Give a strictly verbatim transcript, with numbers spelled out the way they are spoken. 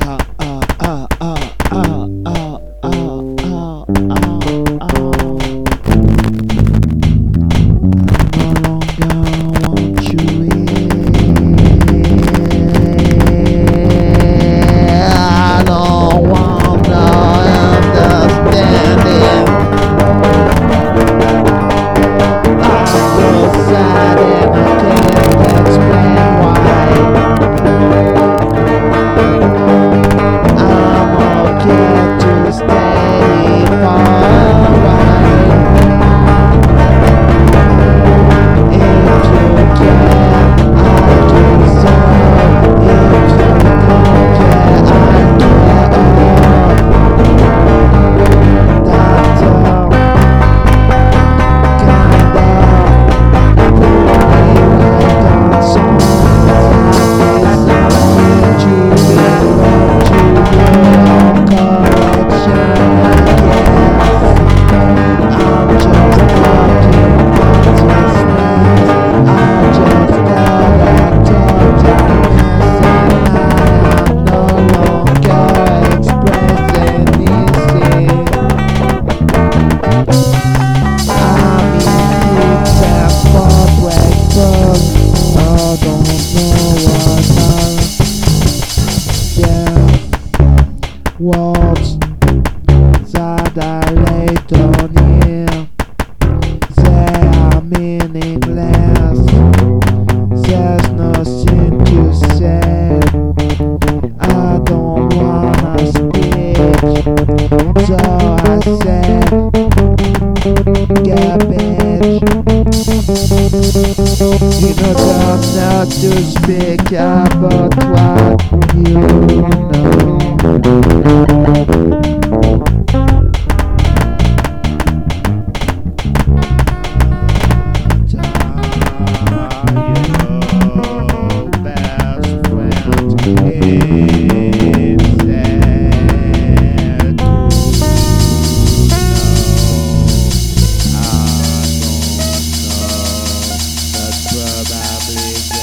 ah, ah, ah, ah, ah, ah, ah, ah, ah. I no longer want you here. I don't want no understanding. I'm so sad and I can't explain why. I'm okay to stay far away. If you care, I do so. If you don't care, I care. That's all. Kinda pulling like on songs. It's not you, you want you, your correction, I guess. I'm just talking consciousness. I just gotta talk darkness, and I am no longer expressing anything. I'm in hits and for breakfast. I don't know what I yeah. Words that I lay down here, they are meaningless. There's nothing to say. I don't wanna speak, so I said garbage. You know don't know to speak about what you know. Probably